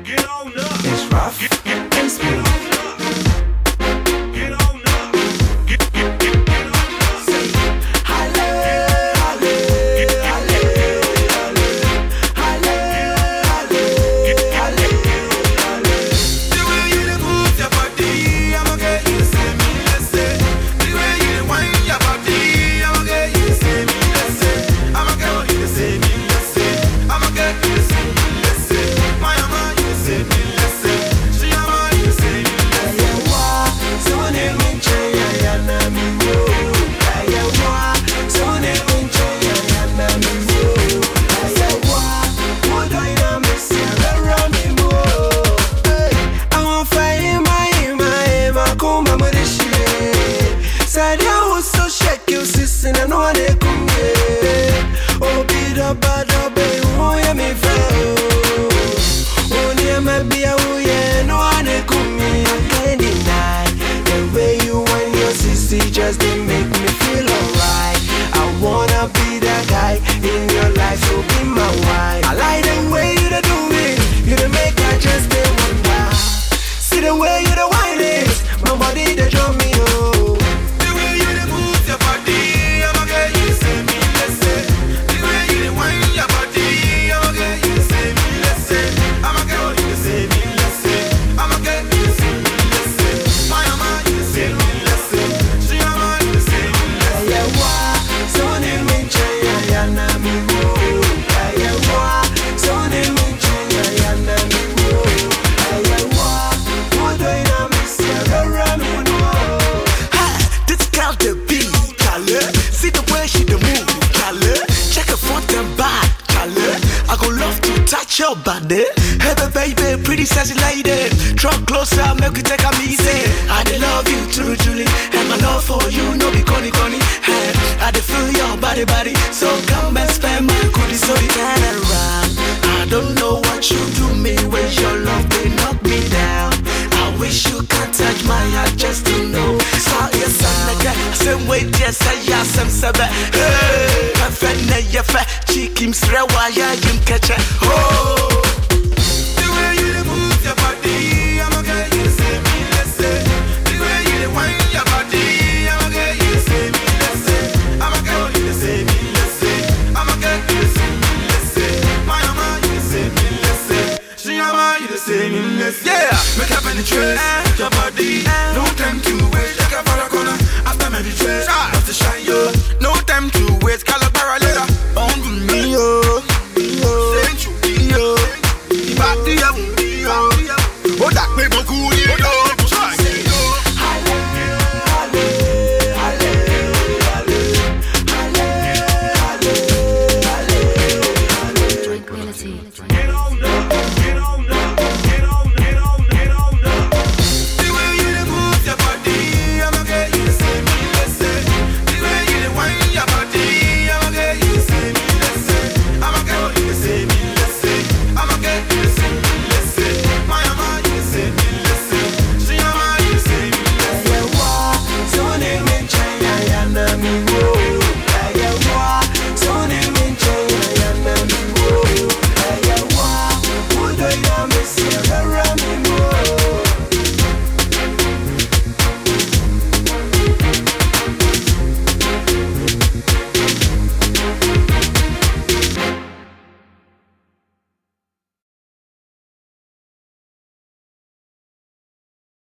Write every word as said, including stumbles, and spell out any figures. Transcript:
It's rough and smooth. Just to make me feel alright. I wanna be that guy in your life, so be my wife. I like the way you da do it, you da make I just stay wonder. See the way you da whine it, my body da draw me oh. The way you da move your body, I'ma get you say me let's say. The way you da whine your body, I'ma get you say me let's say. I'ma get you say me let's say. I'ma get you say me let's say. My mama you say me let's say. Touch your body, hey baby, pretty sassy lady. Draw closer, make you take a easy. I dey love you, truly, truly, and my love for you no be corny, corny. Hey, I dey feel your body, body. So come and spend my goodies, so you turn around. I don't know what you do me when your love they knock me down. I wish you could touch my heart just to know. So yes, I'm again, same way, yes, I yes, I'm seven. Hey, I feel ne ye fe, chikim srewa ya yim catch it. Oh, the way you move your body, I'ma get you say me let's say. The way you wind your body, I'ma get you say me let's say. I'ma get you say me let's say. I'ma get you say me let's say. My mama you say me let's say. She mama you say me let's say. Yeah, make up penetrate your body. No time to wait, like a for a corner. After meditate, after shine yo. No time to wait, call a parallel. On me yo. Oh, that me go cool, you know. Tranquility.